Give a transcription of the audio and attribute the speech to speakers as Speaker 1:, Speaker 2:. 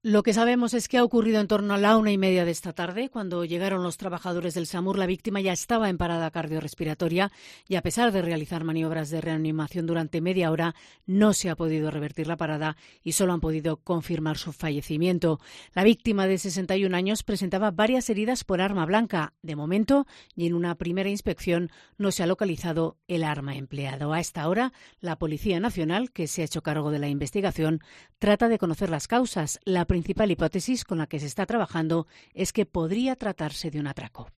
Speaker 1: Lo que sabemos es que ha ocurrido en torno a la 1:30 de esta tarde. Cuando llegaron los trabajadores del SAMUR, la víctima ya estaba en parada cardiorrespiratoria y, a pesar de realizar maniobras de reanimación durante media hora, no se ha podido revertir la parada y solo han podido confirmar su fallecimiento. La víctima, de 61 años, presentaba varias heridas por arma blanca. De momento, y en una primera inspección, no se ha localizado el arma empleado. A esta hora, la Policía Nacional, que se ha hecho cargo de la investigación, trata de conocer las causas. La principal hipótesis con la que se está trabajando es que podría tratarse de un atraco.